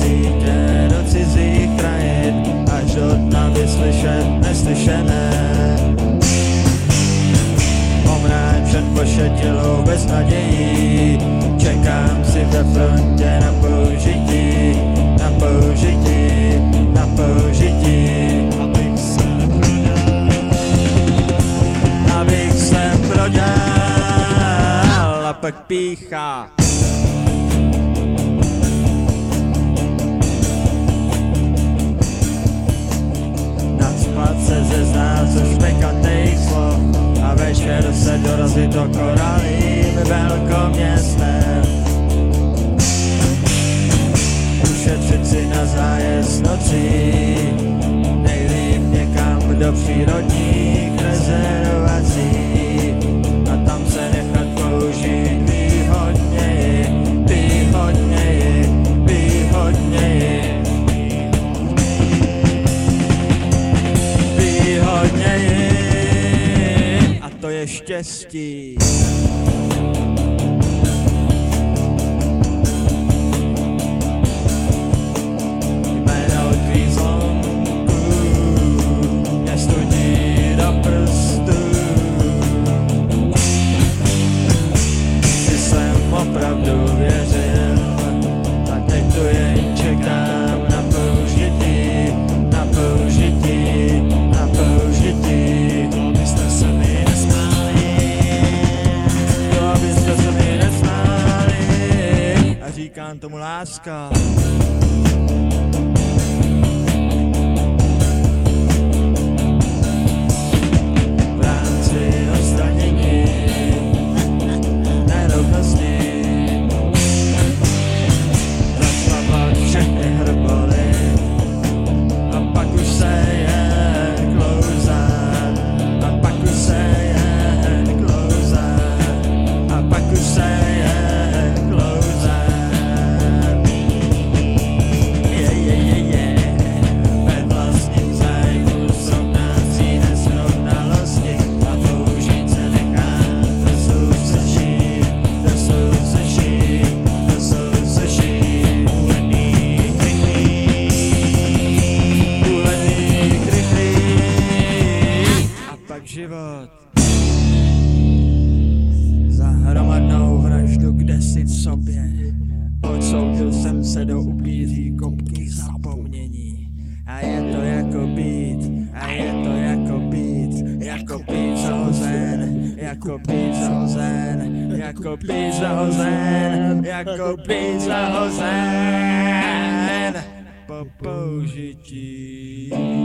sítě do cizích krajin, až do dna vyslyšet neslyšené. Omráčen pošetilou bez nadějí, čekám si ve frontě na použití, na použití, na použití. Abych se prodal a pak píchá. Nacpat se ze znázu špekatých slov a večer se dorazit do korálím velkoměstem. Ušetřit si na zájezd nocí, nejlíp někam do přírodních rezervací a tam se nechat použít výhodněji, výhodněji, výhodněji, výhodněji, a to je štěstí. Opravdu věřil a teď tu jen čekám na použití, na použití, na použití. To byste se mi nesmáli, to byste se mi nesmáli, a říkám tomu láska. V rámci odstranění nerovnosti život. Za hromadnou vraždu kdesi v sobě odsoudil jsem se do upíří kopky zapomnění. A je to jako být, a je to jako být, jako být zahozen, jako být zahozen, jako být zahozen, jako být zahozen po použití.